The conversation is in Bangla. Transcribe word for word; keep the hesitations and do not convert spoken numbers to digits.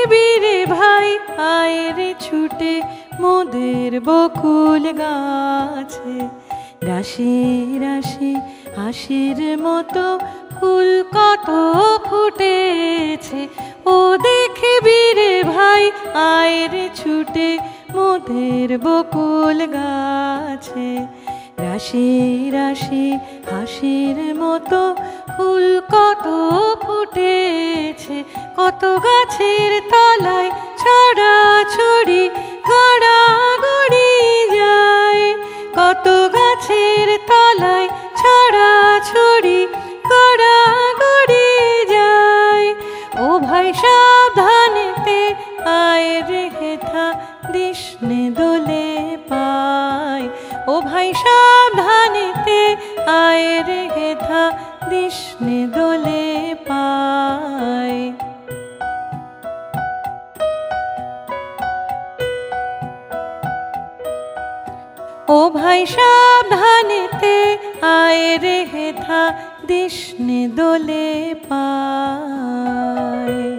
রে ভাই আয় রে ছুটে মোদের বকুল গাছে, রাশি রাশি হাসির মতো ফুল কত ফুটেছে। ও দেখবি রে ভাই আয় রে ছুটে মোদের বকুল গাছে, রাশি রাশি হাসির মতো ফুল কত ফুটেছে। কত গাছের তলায় ছড়াছড়ি গড়াগড়ি যায়, কত গাছের তলায় ছড়াছড়ি গড়াগড়ি যায়। ও ভাই সাবধানেতে আয় রে হেথা দিসনে দোলে পায়, ও ভাই সাবধানেতে আয় রে হেথা দিসনে দোলে পায়। ও ভাই সাবধানেতে আয় রে হেথা দিসনে দোলে পায়।